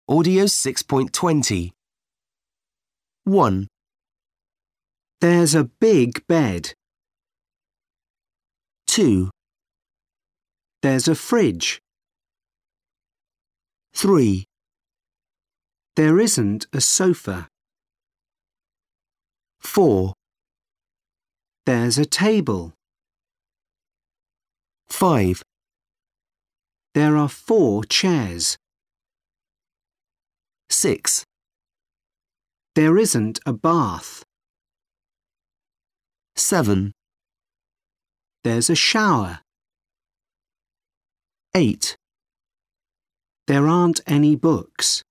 Audio 6.20. 1, There's a big bed. 2, There's a fridge. 3, There isn't a sofa. 4, There's a table. 5, There are 4 chairs. 6, There isn't a bath. 7, There's a shower. 8, There aren't any books.